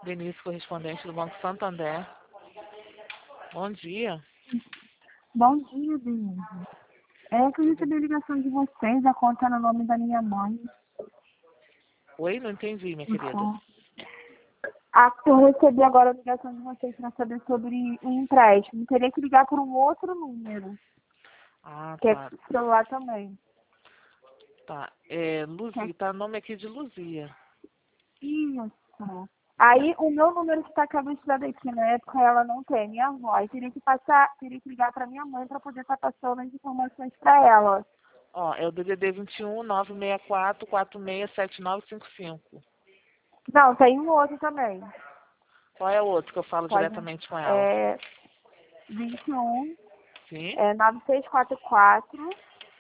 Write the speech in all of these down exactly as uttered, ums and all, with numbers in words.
Denise, correspondente do Banco Santander. Bom dia. Bom dia, Denise. É que eu recebi a ligação de vocês, a conta no nome da minha mãe. Oi, não entendi, minha querida. Então, a que eu recebi agora a ligação de vocês para saber sobre um empréstimo. Teria que ligar por um outro número, Ah, que é tá. celular também. Tá. É, Que é Luzia, tá nome aqui de Luzia. isso. Aí o meu número que está cadastrado aqui, na época ela não tem, minha avó. Aí teria que passar, teria que ligar para minha mãe para poder estar passando as informações para ela. Ó, é o D D D vinte e um, nove seis quatro, quatro seis sete nove cinco cinco. Não, tem um outro também. Qual é o outro que eu falo Pode. diretamente com ela? É vinte e um, Sim? é nove seis quatro quatro.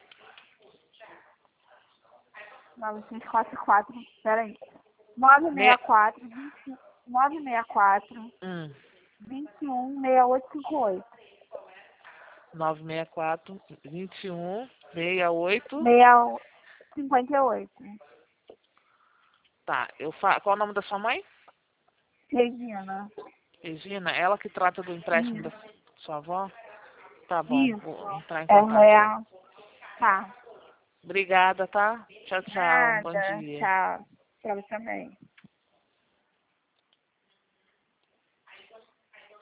nove seis quatro quatro, peraí. nove Me... seis quatro, vinte, nove seis quatro, Hum. vinte e um, seis oito cinco oito. nove seis quatro, vinte e um, sessenta e oito. seis cinquenta e oito. Tá, eu fa... qual é o nome da sua mãe? Regina. Regina, ela que trata do empréstimo da Isso. sua avó? Tá bom, vou Isso. entrar em contato É, aí. é. Tá. Obrigada, tá? Tchau, tchau. Bom Nada. dia. Tchau. Pra você também.